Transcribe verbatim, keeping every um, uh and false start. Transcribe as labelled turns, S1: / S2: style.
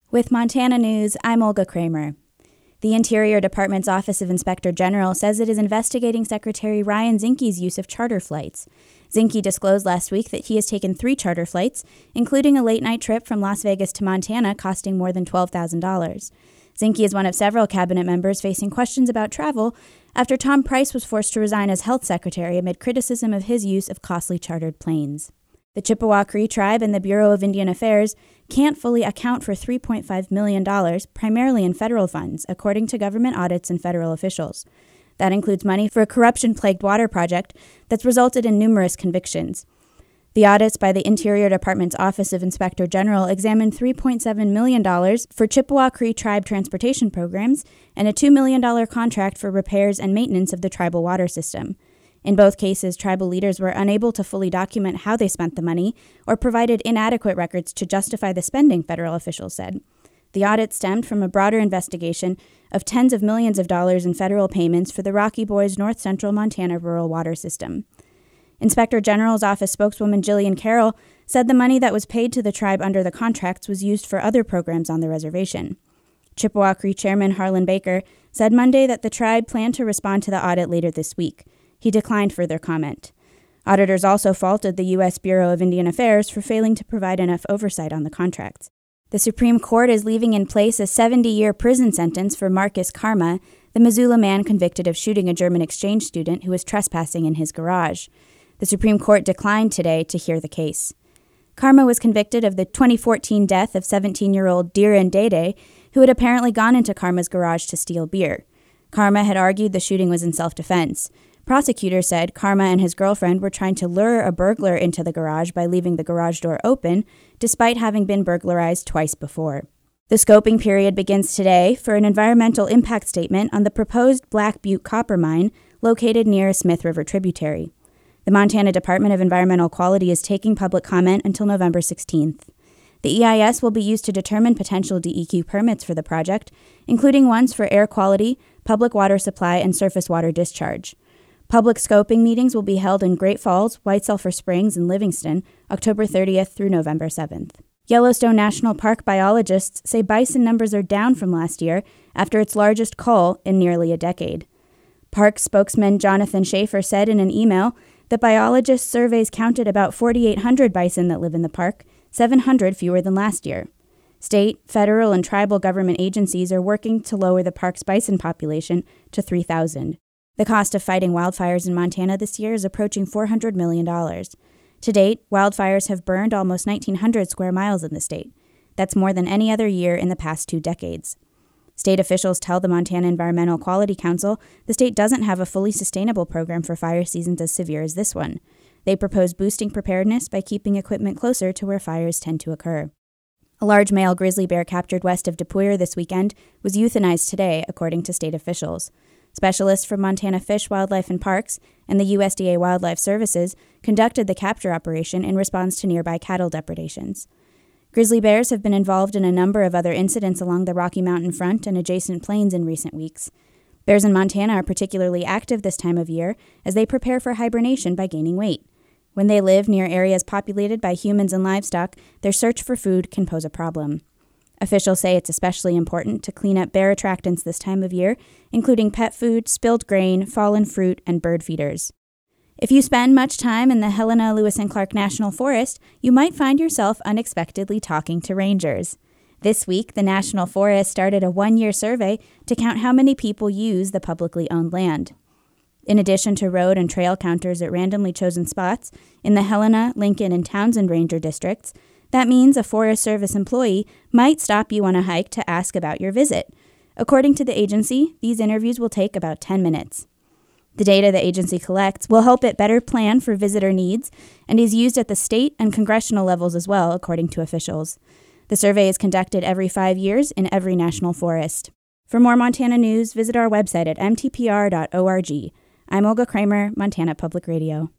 S1: With Montana News, I'm Olga Kramer. The Interior Department's Office of Inspector General says it is investigating Secretary Ryan Zinke's use of charter flights. Zinke disclosed last week that he has taken three charter flights, including a late-night trip from Las Vegas to Montana costing more than twelve thousand dollars. Zinke is one of several cabinet members facing questions about travel after Tom Price was forced to resign as health secretary amid criticism of his use of costly chartered planes. The Chippewa Cree Tribe and the Bureau of Indian Affairs can't fully account for three point five million dollars, primarily in federal funds, according to government audits and federal officials. That includes money for a corruption-plagued water project that's resulted in numerous convictions. The audits by the Interior Department's Office of Inspector General examined three point seven million dollars for Chippewa Cree Tribe transportation programs and a two million dollars contract for repairs and maintenance of the tribal water system. In both cases, tribal leaders were unable to fully document how they spent the money or provided inadequate records to justify the spending, federal officials said. The audit stemmed from a broader investigation of tens of millions of dollars in federal payments for the Rocky Boys North Central Montana rural water system. Inspector General's office spokeswoman Jillian Carroll said the money that was paid to the tribe under the contracts was used for other programs on the reservation. Chippewa Cree Chairman Harlan Baker said Monday that the tribe planned to respond to the audit later this week. He declined further comment. Auditors also faulted the U S Bureau of Indian Affairs for failing to provide enough oversight on the contracts. The Supreme Court is leaving in place a seventy-year prison sentence for Marcus Karma, the Missoula man convicted of shooting a German exchange student who was trespassing in his garage. The Supreme Court declined today to hear the case. Karma was convicted of the twenty fourteen death of seventeen-year-old Diren Dede, who had apparently gone into Karma's garage to steal beer. Karma had argued the shooting was in self-defense. Prosecutors said Karma and his girlfriend were trying to lure a burglar into the garage by leaving the garage door open, despite having been burglarized twice before. The scoping period begins today for an environmental impact statement on the proposed Black Butte copper mine located near a Smith River tributary. The Montana Department of Environmental Quality is taking public comment until November sixteenth. The E I S will be used to determine potential D E Q permits for the project, including ones for air quality, public water supply, and surface water discharge. Public scoping meetings will be held in Great Falls, White Sulphur Springs, and Livingston, October thirtieth through November seventh. Yellowstone National Park biologists say bison numbers are down from last year after its largest cull in nearly a decade. Park spokesman Jonathan Schaefer said in an email that biologists' surveys counted about forty-eight hundred bison that live in the park, seven hundred fewer than last year. State, federal, and tribal government agencies are working to lower the park's bison population to three thousand. The cost of fighting wildfires in Montana this year is approaching four hundred million dollars. To date, wildfires have burned almost nineteen hundred square miles in the state. That's more than any other year in the past two decades. State officials tell the Montana Environmental Quality Council the state doesn't have a fully sustainable program for fire seasons as severe as this one. They propose boosting preparedness by keeping equipment closer to where fires tend to occur. A large male grizzly bear captured west of DePuyer this weekend was euthanized today, according to state officials. Specialists from Montana Fish, Wildlife, and Parks and the U S D A Wildlife Services conducted the capture operation in response to nearby cattle depredations. Grizzly bears have been involved in a number of other incidents along the Rocky Mountain front and adjacent plains in recent weeks. Bears in Montana are particularly active this time of year as they prepare for hibernation by gaining weight. When they live near areas populated by humans and livestock, their search for food can pose a problem. Officials say it's especially important to clean up bear attractants this time of year, including pet food, spilled grain, fallen fruit, and bird feeders. If you spend much time in the Helena Lewis and Clark National Forest, you might find yourself unexpectedly talking to rangers. This week, the National Forest started a one-year survey to count how many people use the publicly owned land. In addition to road and trail counters at randomly chosen spots in the Helena, Lincoln, and Townsend Ranger districts, that means a Forest Service employee might stop you on a hike to ask about your visit. According to the agency, these interviews will take about ten minutes. The data the agency collects will help it better plan for visitor needs and is used at the state and congressional levels as well, according to officials. The survey is conducted every five years in every national forest. For more Montana news, visit our website at m t p r dot org. I'm Olga Kramer, Montana Public Radio.